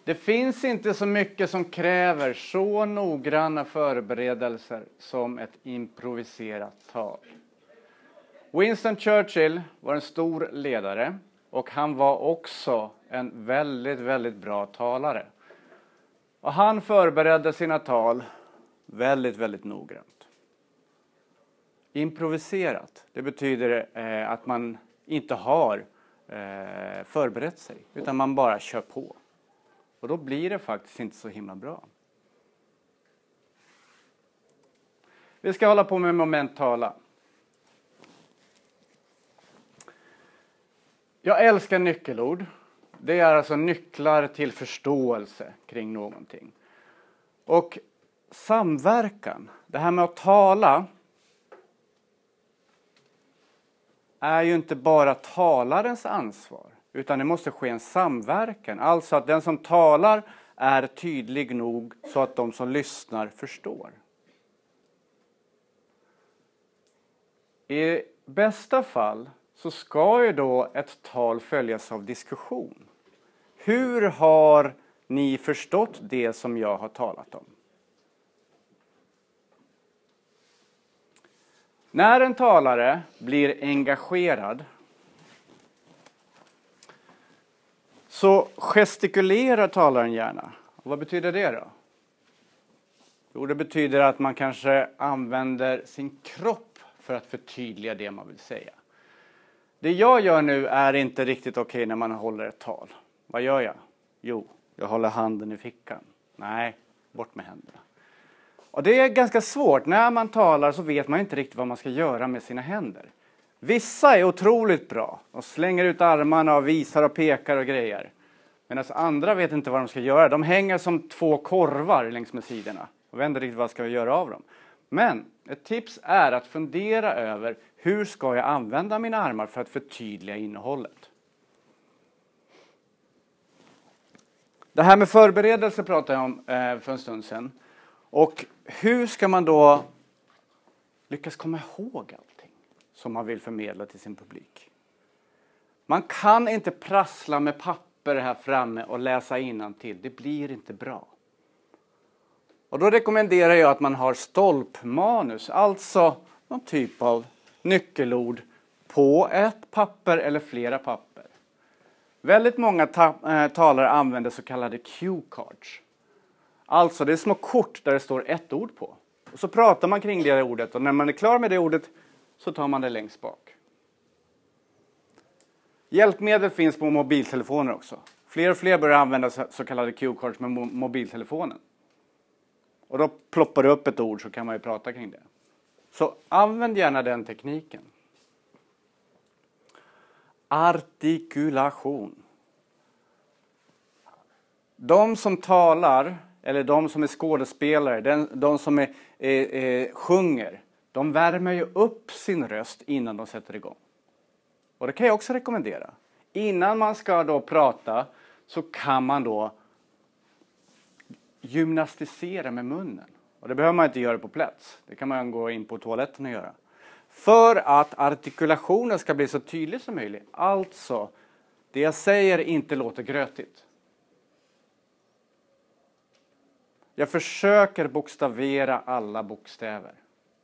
Det finns inte så mycket som kräver så noggranna förberedelser som ett improviserat tal. Winston Churchill var en stor ledare och han var också en väldigt, väldigt bra talare. Och han förberedde sina tal väldigt, väldigt noggrant. Improviserat, det betyder att man inte har förberett sig utan man bara kör på. Och då blir det faktiskt inte så himla bra. Vi ska hålla på med moment tala. Jag älskar nyckelord. Det är alltså nycklar till förståelse kring någonting. Och samverkan, det här med att tala, är ju inte bara talarens ansvar. Utan det måste ske en samverkan. Alltså att den som talar är tydlig nog så att de som lyssnar förstår. I bästa fall så ska ju då ett tal följas av diskussion. Hur har ni förstått det som jag har talat om? När en talare blir engagerad så gestikulerar talaren gärna. Och vad betyder det då? Jo, det betyder att man kanske använder sin kropp för att förtydliga det man vill säga. Det jag gör nu är inte riktigt okej när man håller ett tal. Vad gör jag? Jo, jag håller handen i fickan. Nej, bort med händerna. Och det är ganska svårt. När man talar så vet man inte riktigt vad man ska göra med sina händer. Vissa är otroligt bra. De slänger ut armarna och visar och pekar och grejer. Medan andra vet inte vad de ska göra. De hänger som två korvar längs med sidorna. Och vet inte riktigt vad ska jag göra av dem. Men ett tips är att fundera över hur ska jag använda mina armar för att förtydliga innehållet. Det här med förberedelse pratade jag om för en stund sedan. Och hur ska man då lyckas komma ihåg allting som man vill förmedla till sin publik? Man kan inte prassla med papper här framme och läsa innantill. Det blir inte bra. Och då rekommenderar jag att man har stolpmanus. Alltså någon typ av nyckelord på ett papper eller flera papper. Väldigt många talare använder så kallade cue cards. Alltså det är små kort där det står ett ord på. Och så pratar man kring det ordet och när man är klar med det ordet så tar man det längst bak. Hjälpmedel finns på mobiltelefoner också. Fler och fler börjar använda så kallade cue cards med mobiltelefonen. Och då ploppar det upp ett ord så kan man ju prata kring det. Så använd gärna den tekniken. Artikulation. De som talar, eller de som är skådespelare, de som sjunger, de värmer ju upp sin röst innan de sätter igång. Och det kan jag också rekommendera. Innan man ska då prata så kan man då gymnastisera med munnen. Och det behöver man inte göra på plats. Det kan man gå in på toaletten och göra. För att artikulationen ska bli så tydlig som möjligt. Alltså, det jag säger inte låter grötigt. Jag försöker bokstavera alla bokstäver.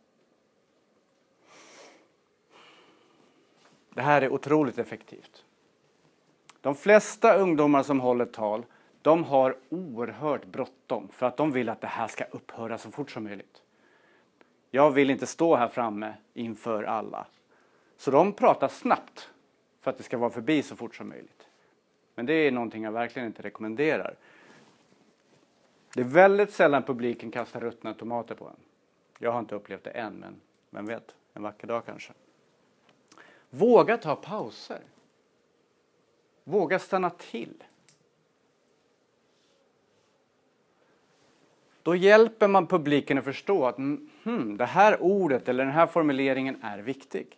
Det här är otroligt effektivt. De flesta ungdomar som håller tal, de har oerhört bråttom för att de vill att det här ska upphöra så fort som möjligt. Jag vill inte stå här framme inför alla. Så de pratar snabbt för att det ska vara förbi så fort som möjligt. Men det är någonting jag verkligen inte rekommenderar. Det är väldigt sällan publiken kastar ruttna tomater på en. Jag har inte upplevt det än, men vem vet, en vacker dag kanske. Våga ta pauser. Våga stanna till. Då hjälper man publiken att förstå att det här ordet eller den här formuleringen är viktig.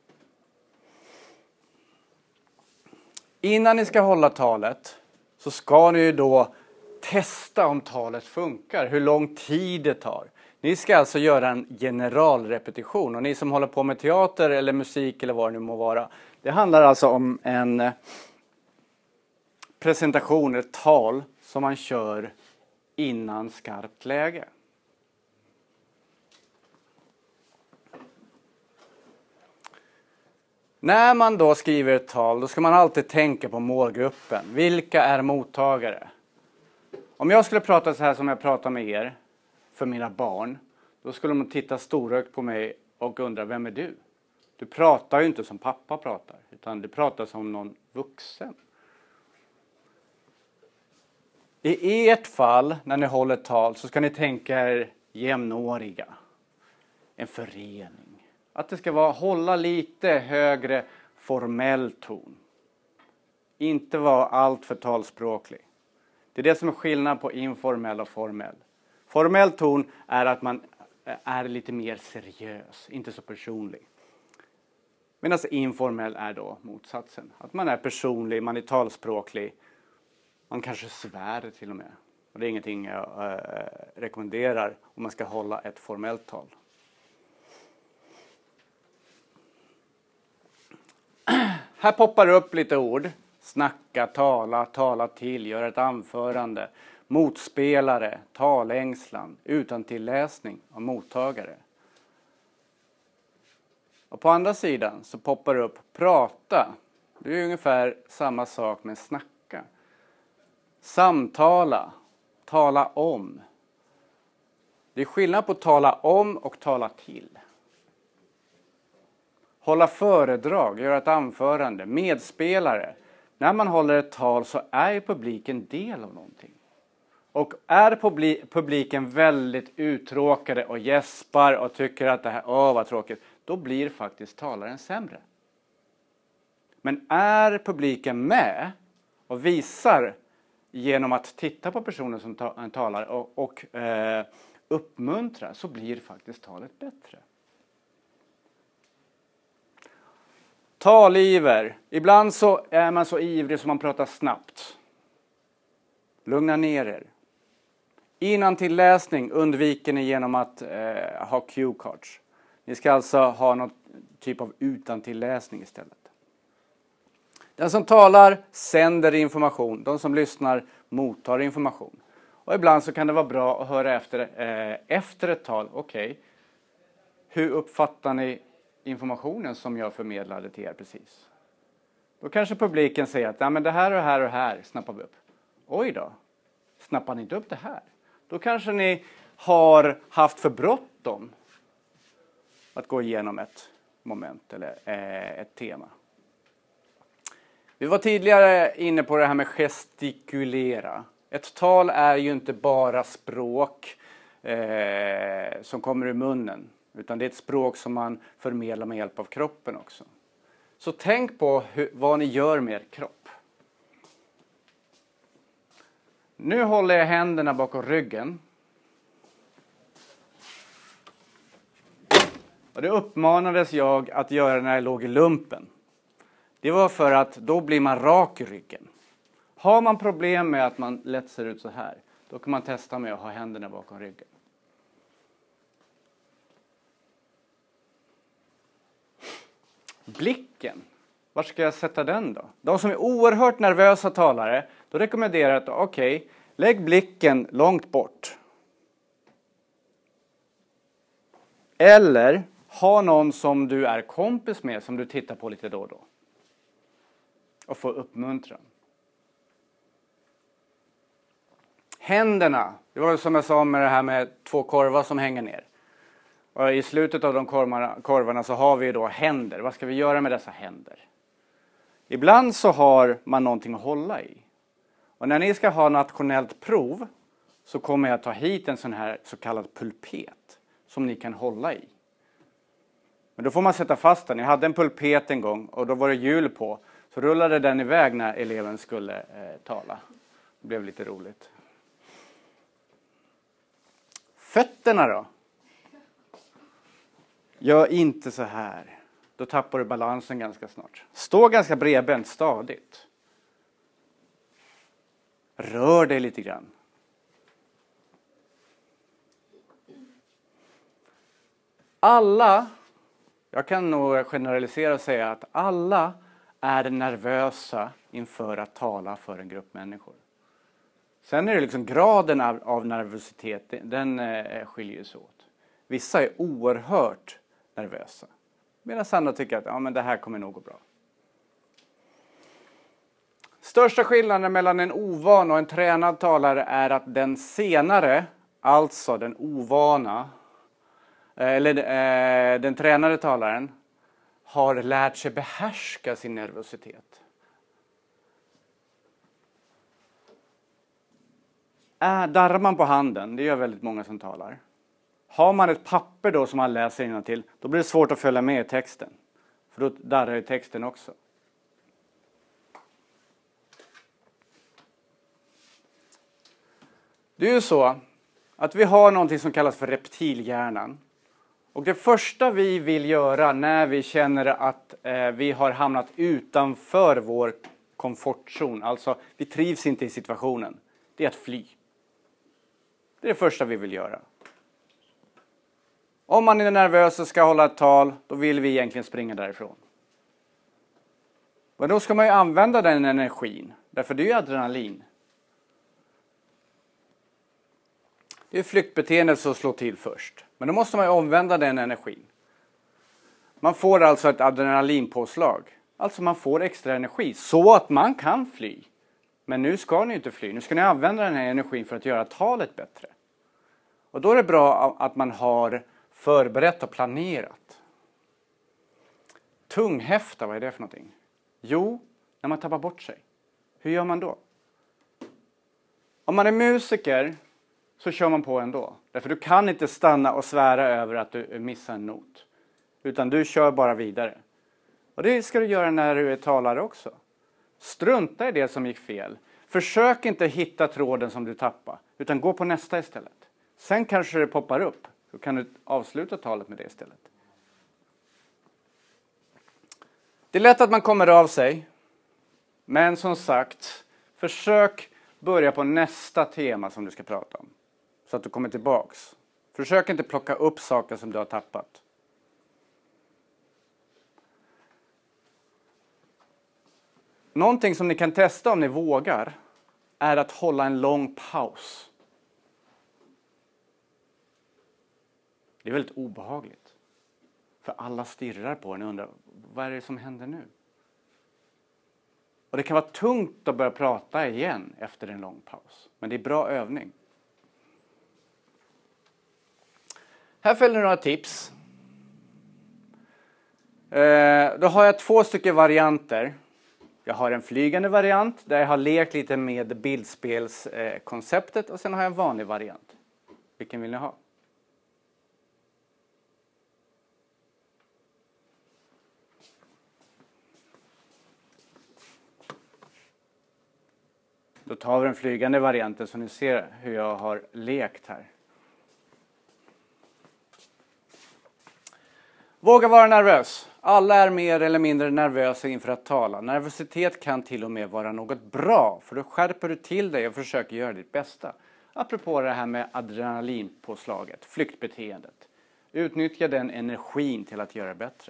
Innan ni ska hålla talet så ska ni ju då testa om talet funkar, hur lång tid det tar. Ni ska alltså göra en generalrepetition och ni som håller på med teater eller musik eller vad det nu må vara. Det handlar alltså om en presentation, ett tal som man kör innan skarpt läge. När man då skriver ett tal, då ska man alltid tänka på målgruppen. Vilka är mottagare? Om jag skulle prata så här som jag pratar med er, för mina barn, då skulle de titta storögt på mig och undra, vem är du? Du pratar ju inte som pappa pratar, utan du pratar som någon vuxen. I ert fall, när ni håller tal, så ska ni tänka er jämnåriga. En förening. Att det ska hålla lite högre formell ton. Inte vara allt för talspråklig. Det är det som är skillnad på informell och formell. Formell ton är att man är lite mer seriös, inte så personlig. Medan informell är då motsatsen. Att man är personlig, man är talspråklig. Man kanske svär till och med. Och det är ingenting jag rekommenderar om man ska hålla ett formellt tal. Här poppar upp lite ord. Snacka, tala till, göra ett anförande. Motspelare, talängslan, utantilläsning av mottagare. Och på andra sidan så poppar det upp prata. Det är ungefär samma sak med snacka. Samtala, tala om. Det är skillnad på tala om och tala till. Hålla föredrag, göra ett anförande, medspelare. När man håller ett tal så är ju publiken del av någonting. Och är publiken väldigt uttråkade och gäspar och tycker att det här, vad tråkigt, då blir faktiskt talaren sämre. Men är publiken med och visar genom att titta på personen som talar och uppmuntra, så blir faktiskt talet bättre. Taliver. Ibland så är man så ivrig som man pratar snabbt. Lugna ner er. Innantilläsning undviker ni genom att ha cue cards. Ni ska alltså ha någon typ av utantilläsning istället. Den som talar sänder information. De som lyssnar mottar information. Och ibland så kan det vara bra att höra efter ett tal. Okej, hur uppfattar ni informationen som jag förmedlade till er precis? Då kanske publiken säger att men det här och här och här snappar vi upp. Oj då, snappar ni inte upp det här? Då kanske ni har haft för bråttom att gå igenom ett moment eller ett tema. Vi var tidigare inne på det här med gestikulera. Ett tal är ju inte bara språk som kommer ur munnen. Utan det är ett språk som man förmedlar med hjälp av kroppen också. Så tänk på vad ni gör med er kropp. Nu håller jag händerna bakom ryggen. Och det uppmanades jag att göra när jag låg i lumpen. Det var för att då blir man rak i ryggen. Har man problem med att man lätt ser ut så här, då kan man testa med att ha händerna bakom ryggen. Blicken. Var ska jag sätta den då? De som är oerhört nervösa talare, då rekommenderar jag att okej, lägg blicken långt bort. Eller ha någon som du är kompis med som du tittar på lite då och då. Och få uppmuntran. Händerna. Det var som jag sa med det här med 2 korvar som hänger ner. Och i slutet av de korvarna så har vi då händer. Vad ska vi göra med dessa händer? Ibland så har man någonting att hålla i. Och när ni ska ha nationellt prov så kommer jag ta hit en sån här så kallad pulpet som ni kan hålla i. Men då får man sätta fast den. Jag hade en pulpet en gång och då var det hjul på. Så rullade den iväg när eleven skulle tala. Det blev lite roligt. Fötterna då? Gör inte så här. Då tappar du balansen ganska snart. Stå ganska bredbent stadigt. Rör dig lite grann. Alla, jag kan nog generalisera och säga att alla är nervösa inför att tala för en grupp människor. Sen är det liksom graden av nervositet, den skiljer sig åt. Vissa är oerhört nervösa. Medan andra tycker att men det här kommer nog gå bra. Största skillnaden mellan en ovan och en tränad talare är att den senare, alltså den ovana, eller den tränade talaren, har lärt sig behärska sin nervositet. Darrar man på handen, det gör väldigt många som talar. Har man ett papper då som man läser innantill, då blir det svårt att följa med i texten. För då darrar ju texten också. Det är ju så att vi har någonting som kallas för reptilhjärnan. Och det första vi vill göra när vi känner att vi har hamnat utanför vår komfortzon, alltså vi trivs inte i situationen, det är att fly. Det är det första vi vill göra. Om man är nervös och ska hålla ett tal, då vill vi egentligen springa därifrån. Men då ska man ju använda den energin, därför det är ju adrenalin. Det är flyktbeteendet som slår till först. Men då måste man ju omvända den energin. Man får alltså ett adrenalinpåslag. Alltså man får extra energi så att man kan fly. Men nu ska ni inte fly. Nu ska ni använda den här energin för att göra talet bättre. Och då är det bra att man har förberett och planerat. Tunghäfta, vad är det för någonting? Jo, när man tappar bort sig. Hur gör man då? Om man är musiker så kör man på ändå. Därför du kan inte stanna och svära över att du missar en not. Utan du kör bara vidare. Och det ska du göra när du är talare också. Strunta i det som gick fel. Försök inte hitta tråden som du tappar. Utan gå på nästa istället. Sen kanske det poppar upp. Då kan du avsluta talet med det istället. Det är lätt att man kommer av sig. Men som sagt, försök börja på nästa tema som du ska prata om. Så att du kommer tillbaks. Försök inte plocka upp saker som du har tappat. Någonting som ni kan testa om ni vågar är att hålla en lång paus. Det är väldigt obehagligt. För alla stirrar på en och undrar, vad är det som händer nu? Och det kan vara tungt att börja prata igen efter en lång paus. Men det är bra övning. Här följer några tips. Då har jag 2 stycken varianter. Jag har en flygande variant där jag har lekt lite med bildspelskonceptet. Och sen har jag en vanlig variant. Vilken vill ni ha? Då tar vi den flygande varianten så ni ser hur jag har lekt här. Våga vara nervös. Alla är mer eller mindre nervösa inför att tala. Nervositet kan till och med vara något bra. För då skärper du till dig och försöker göra ditt bästa. Apropå det här med adrenalinpåslaget, flyktbeteendet. Utnyttja den energin till att göra det bättre.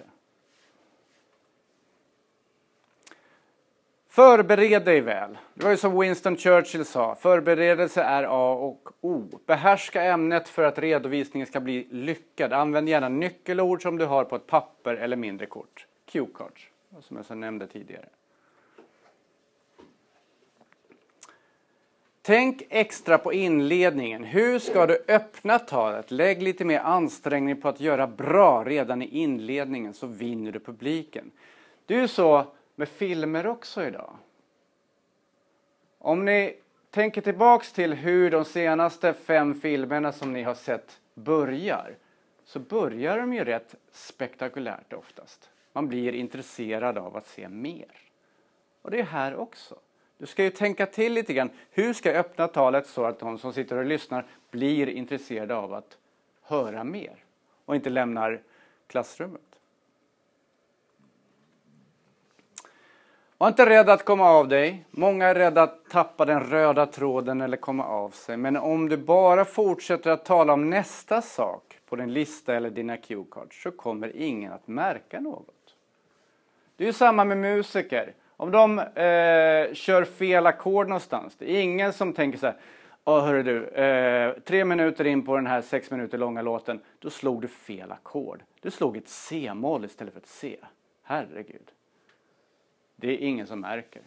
Förbered dig väl. Det var ju som Winston Churchill sa. Förberedelse är A och O. Behärska ämnet för att redovisningen ska bli lyckad. Använd gärna nyckelord som du har på ett papper eller mindre kort. Cue cards, som jag så nämnde tidigare. Tänk extra på inledningen. Hur ska du öppna talet? Lägg lite mer ansträngning på att göra bra redan i inledningen så vinner du publiken. Det är ju så med filmer också idag. Om ni tänker tillbaks till hur de senaste 5 filmerna som ni har sett börjar. Så börjar de ju rätt spektakulärt oftast. Man blir intresserad av att se mer. Och det är här också. Du ska ju tänka till lite grann. Hur ska jag öppna talet så att de som sitter och lyssnar blir intresserade av att höra mer. Och inte lämnar klassrummet. Var inte rädd att komma av dig. Många är rädda att tappa den röda tråden eller komma av sig. Men om du bara fortsätter att tala om nästa sak på din lista eller dina cue cards så kommer ingen att märka något. Det är ju samma med musiker. Om de kör fel ackord någonstans. Det är ingen som tänker så här. Hörru du, 3 minuter in på den här 6 minuter långa låten. Då slog du fel ackord. Du slog ett C-moll istället för ett C. Herregud. Det är ingen som märker.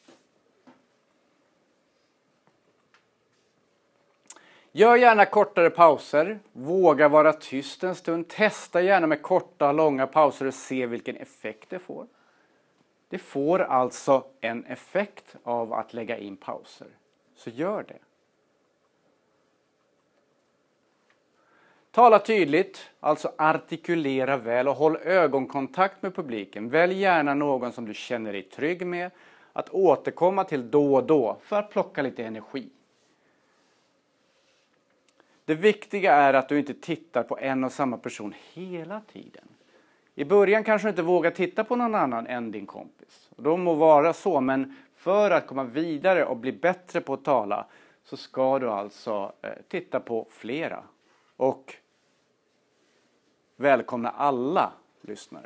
Gör gärna kortare pauser. Våga vara tyst en stund. Testa gärna med korta och långa pauser och se vilken effekt det får. Det får alltså en effekt av att lägga in pauser. Så gör det. Tala tydligt, alltså artikulera väl och håll ögonkontakt med publiken. Välj gärna någon som du känner dig trygg med att återkomma till då och då för att plocka lite energi. Det viktiga är att du inte tittar på en och samma person hela tiden. I början kanske du inte vågar titta på någon annan än din kompis. Det må vara så, men för att komma vidare och bli bättre på att tala så ska du alltså titta på flera. Och välkomna alla lyssnare.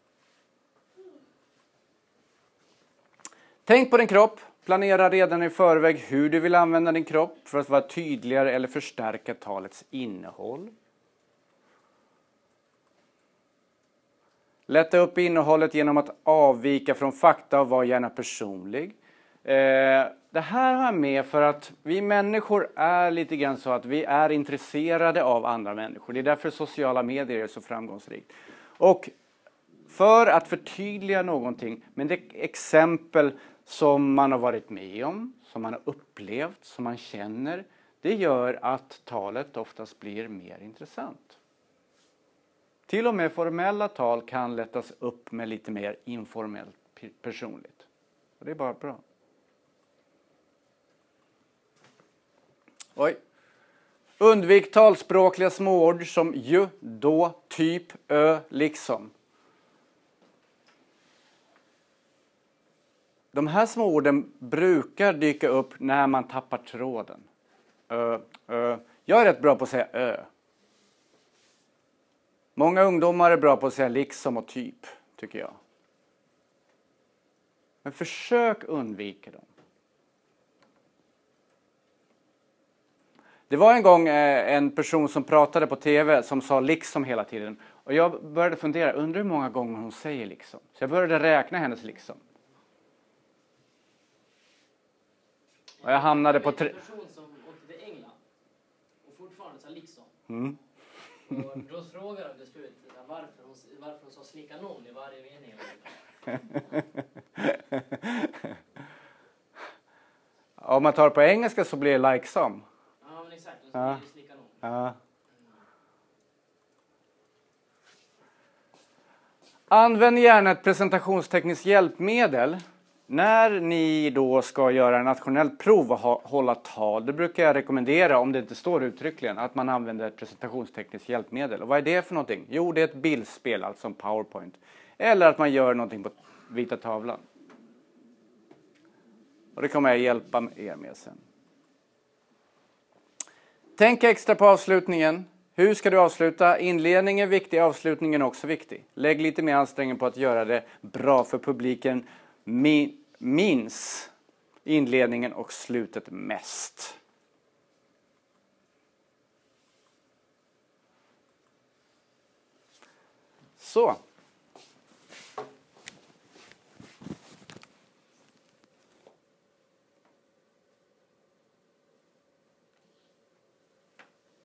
Tänk på din kropp. Planera redan i förväg hur du vill använda din kropp för att vara tydligare eller förstärka talets innehåll. Lätta upp innehållet genom att avvika från fakta och vara gärna personlig. Det här har jag med för att vi människor är lite grann så att vi är intresserade av andra människor. Det är därför sociala medier är så framgångsrikt. Och för att förtydliga någonting med ett exempel som man har varit med om, som man har upplevt, som man känner, det gör att talet oftast blir mer intressant. Till och med formella tal kan lättas upp med lite mer informellt personligt. Och det är bara bra. Undvik talspråkliga småord som ju, då, typ, liksom. De här småorden brukar dyka upp när man tappar tråden. Jag är rätt bra på att säga Många ungdomar är bra på att säga liksom och typ, tycker jag. Men försök undvika dem. Det var en gång en person som pratade på tv som sa liksom hela tiden. Och jag började fundera, undrar hur många gånger hon säger liksom. Så jag började räkna hennes liksom. Och jag hamnade på... En person som åkte till England och fortfarande sa liksom. Mm. Och då frågade de till slut varför hon sa slicka någon i varje mening. Om man tar på engelska så blir det like some. Ja, men exakt. Och så blir det slicka någon. Ja. Använd gärna ett presentationstekniskt hjälpmedel. När ni då ska göra ett nationellt prov och hålla tal, det brukar jag rekommendera, om det inte står uttryckligen, att man använder ett presentationstekniskt hjälpmedel. Och vad är det för någonting? Jo, det är ett bildspel, alltså en PowerPoint. Eller att man gör någonting på vita tavlan. Och det kommer jag hjälpa er med sen. Tänk extra på avslutningen. Hur ska du avsluta? Inledningen är viktig, avslutningen är också viktig. Lägg lite mer ansträngning på att göra det bra för publiken. Minns inledningen och slutet mest. Så.